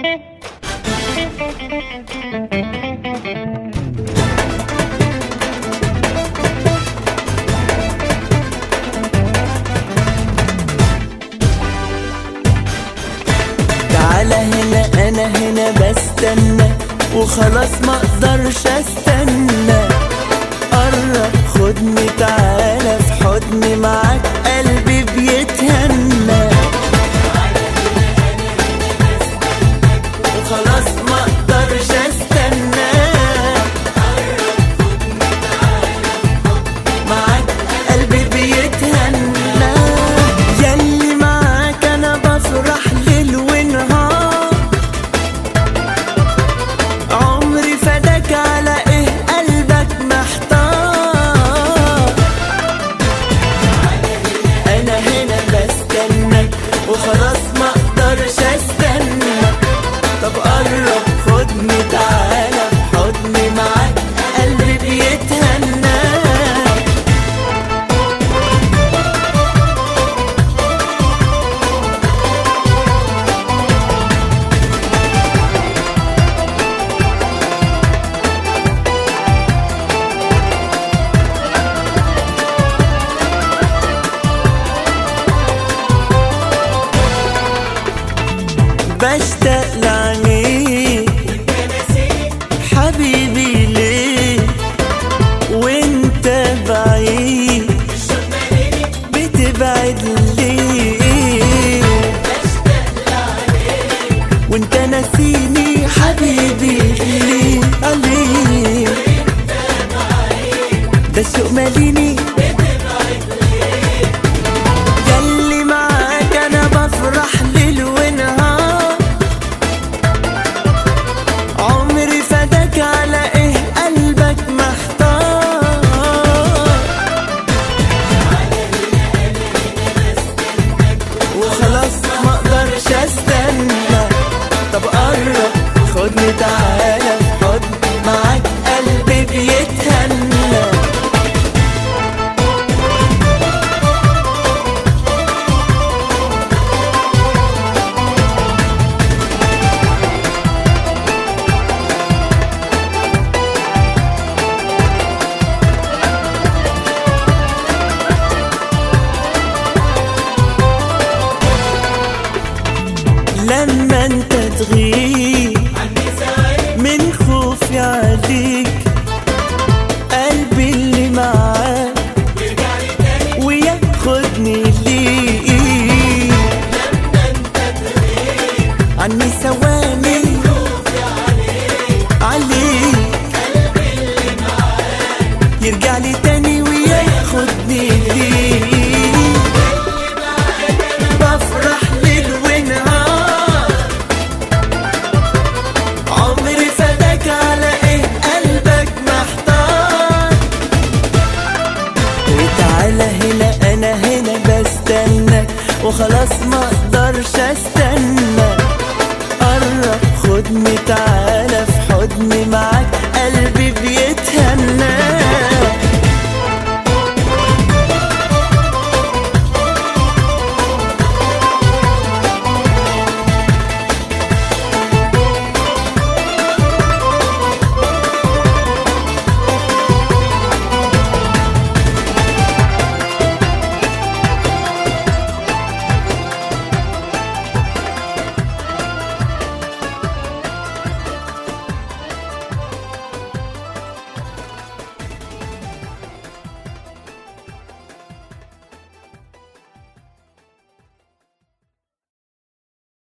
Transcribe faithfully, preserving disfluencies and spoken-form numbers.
تعالى هنا، انا هنا بستنى وخلاص ما اقدرش استنى. قرب خدني تعالى في حضني، معاك قلبي بيتهنى. وخلاص ما اقدرش استنى. معاك قلبي بيتهنى. ياللي معاك انا بفرح ليل ونهار. عمري فداك على ايه قلبك محتار. انا هنا بستناك وخلاص ما اقدرش استنى. طب قرب خدني تعالى في حضني، معاك قلبي بيتهنى. بشتاق لعينيك حبيبي ليه وانت بعيد، بتبعد ليه؟ وانت ناسيني حبيبي ليه؟ عليه ده الشوق ماليني. ياللي معاك انا بفرح ليل ونهار. عمري فداك على ايه قلبك محتار. وخلاص ما اقدرش استنى. طب قرب خدني تعالى في حضني، معاك قلبي بيتهنى. لما انت تغيب من خوفي عليك، قلبي اللي معاك وياخدني ليك. عني ثواني عليك، يرجع لي تاني وياخدني ليك. بفرح ليل ونهار. عمري فداك على ايه قلبك محتار. وتعالى هنا، انا هنا بستنى وخلاص ما اقدرش استنى. قرب خدني تعالى في حضني، معاك قلبي بيتهنى.